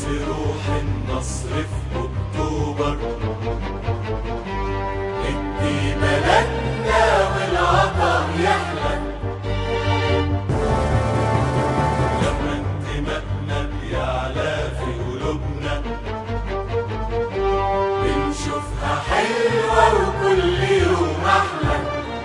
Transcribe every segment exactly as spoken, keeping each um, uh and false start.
روح النصر في أكتوبر، ندي بلدنا والعطا يحلى لما انتمائنا بيعلى في قلوبنا، بنشوفها حلوة وكل يوم أحلى،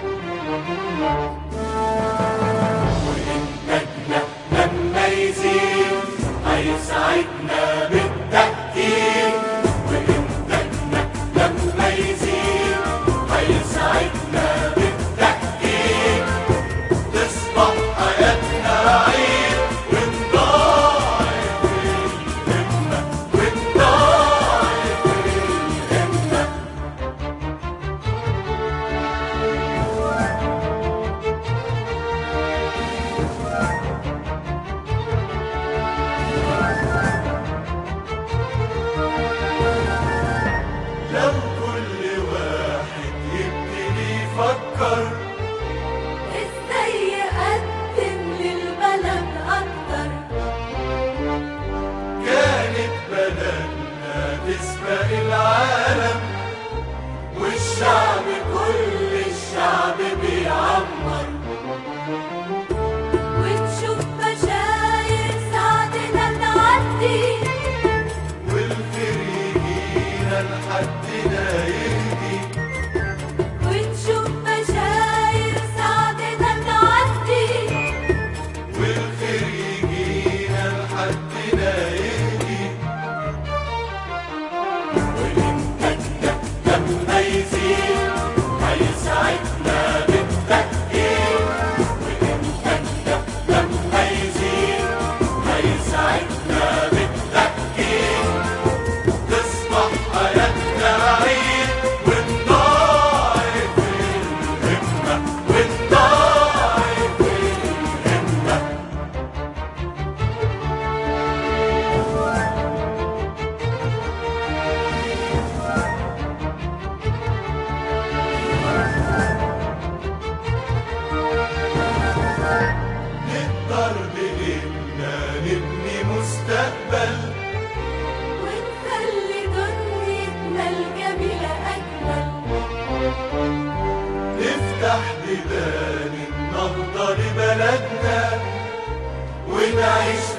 وإنتاجنا لما يزيد هيسعدنا بالتأكيد، وإنتاجنا لما يزيد هيسعدنا بالتأكيد، تصبح حياتنا عيد ونضاعف الهمة ونضاعف الهمة. لو كل واحد يبتدي يفكر ازاي يقدم للبلد اكتر، كانت بلدنا تسبق العالم، والشعب كل الشعب بيعمر، ونشوف بشاير سعدنا تعدي، والخير يجينا لحدنا يهدي، ونشوف بشاير سعدنا تعدي، والخير يجينا لحدنا يهدي، وإنتاجنا لما يزيد هيسعدنا بالتأكيد، وإنتاجنا لما يزيد هيسعدنا بالتأكيد، تصبح حياتنا عيد ونضاعف الهمة ونضاعف الهمة. نقدر بإيدنا نبني مستقبل، ونخلي دنيتنا الجميلة أجمل، نفتح بيبان النهضة لبلدنا ونعيش